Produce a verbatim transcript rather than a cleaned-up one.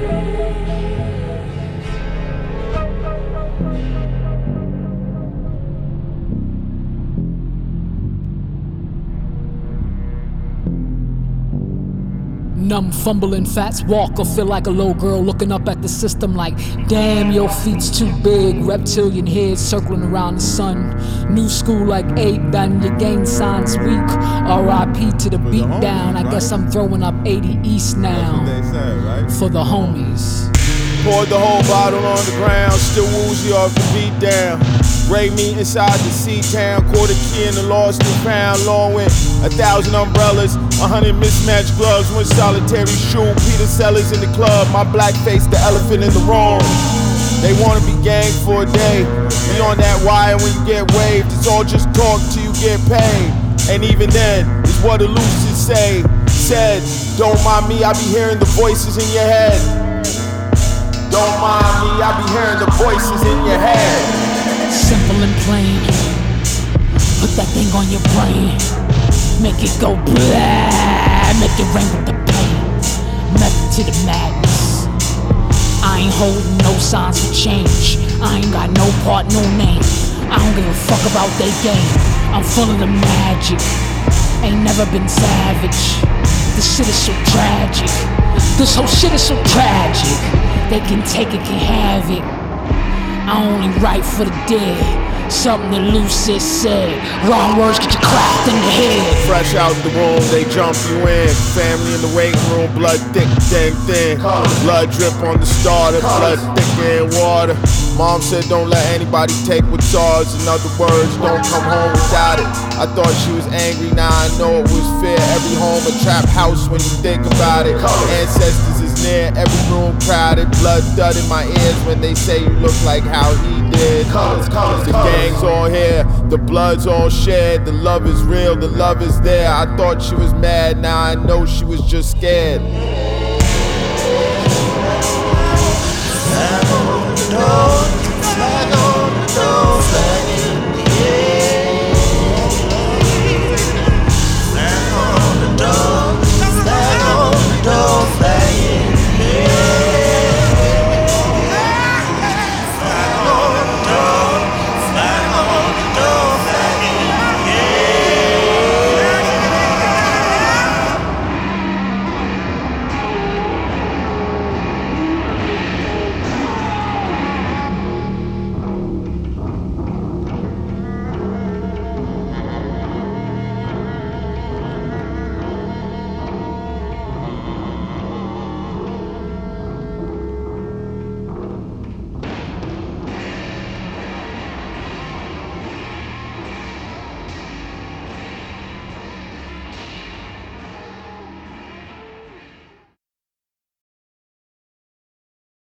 Numb, fumbling, fats walker, feel like a little girl looking up at the system like, damn, your feet's too big. Reptilian head circling around the sun. New school like eight, done your gang signs weak. R I P to the beat down. I guess I'm throwing up eighty East now. For the homies. Poured the whole bottle on the ground, still woozy off the beat down. Ray me inside the C-Town, quarter key in the lost and found. Long with a thousand umbrellas, a hundred mismatched gloves, one solitary shoe. Peter Sellers in the club, my black face, the elephant in the room. They wanna be gang for a day. Be on that wire when you get waved. It's all just talk till you get paid. And even then, it's what the Lucids say. Said, don't mind me, I be hearing the voices in your head. Don't mind me, I be hearing the voices in your head. Simple and plain. Put that thing on your brain. Make it go blah. Make it rain with the pain. Method to the madness. I ain't holding no signs for change. I ain't got no part, no name. I don't give a fuck about they game. I'm full of the magic. Ain't never been savage. This shit is so tragic. This whole shit is so tragic. They can take it, can have it. I only write for the dead. Something that Lucid said. Wrong words get you cracked in the head. Fresh out the room, they jump you in. Family in the waiting room, blood thick, thin, thin. Blood drip on the starter, blood thicker in water. Mom said don't let anybody take what's ours. In other words, don't come home without it. I thought she was angry, now I know it was fair. Every home a trap house when you think about it. Ancestors is near, every room crowded. Blood thud in my ears when they say you look like how he did. The gang's all here, the blood's all shared. The love is real, the love is there. I thought she was mad, now I know she was just scared.